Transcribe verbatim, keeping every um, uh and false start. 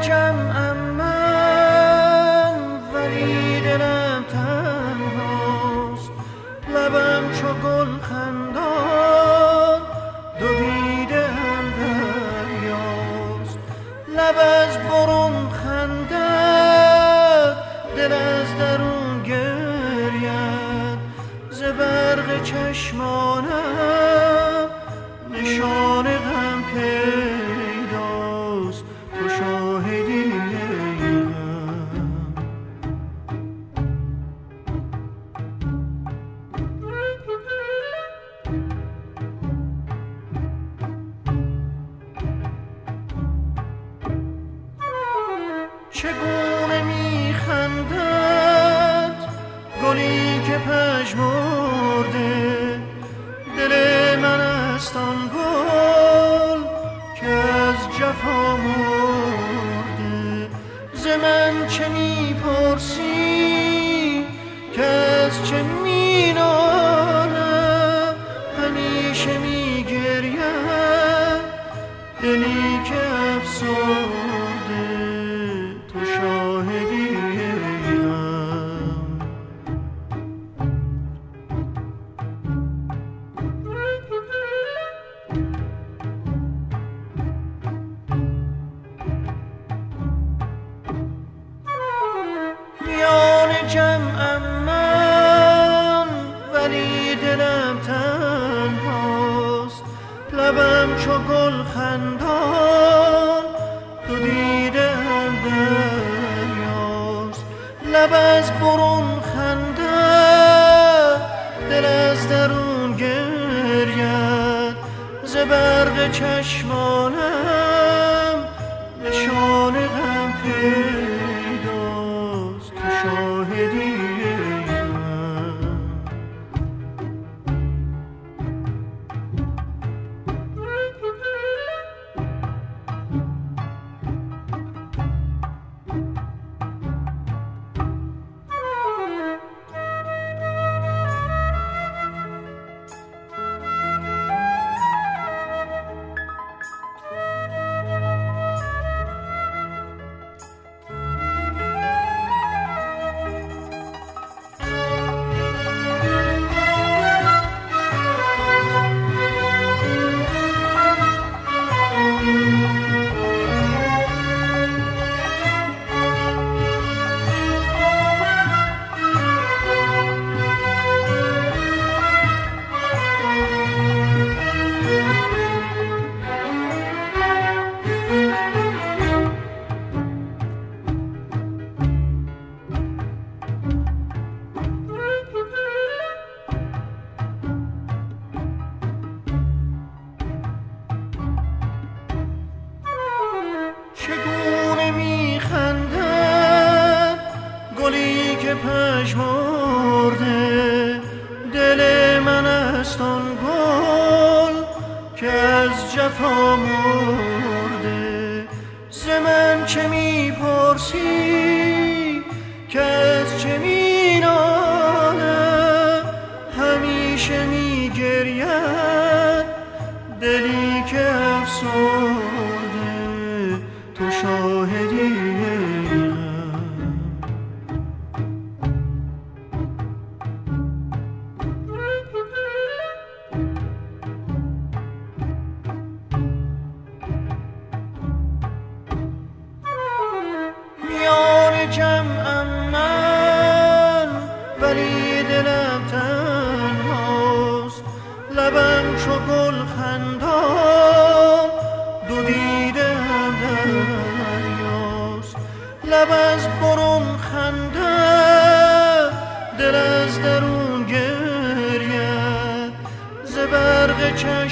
جمعم من ولی دلم تنهاست، لبم چو گل خندان دو دیدم دریاست. لب از برون خندد دل از درون گرید، ز برق چشمانم نشان غم پیداست، تو شاهدی چگونه میخندد گلی که پژمرده، دل من است آن گل که از جفا مرده. ز من چه میپرسی که از چه مینالم، همیشه میگریم دلی که افسرده، تو شاهدی جمعم من ولی دلم تنهاست، لبم چو گل خندان دو دیدم دریاست. لب از برون خندد دل از درون گرید، ز برق چشمانم نشان غم پیداست، تو شاهدی چگونه میخندد گلی که پژمرده، دل من است آن گل که از جفا مرده. ز من چه میپرسی که از چه مینالم، همیشه میگرید دلی که افسرده، تو شاهدی میان جمعم من ولی دلم تنهاست، لبم چو گل خندان دو دیدم دریاست. لب از برون خندد دل از درون گرید، ز برق چشم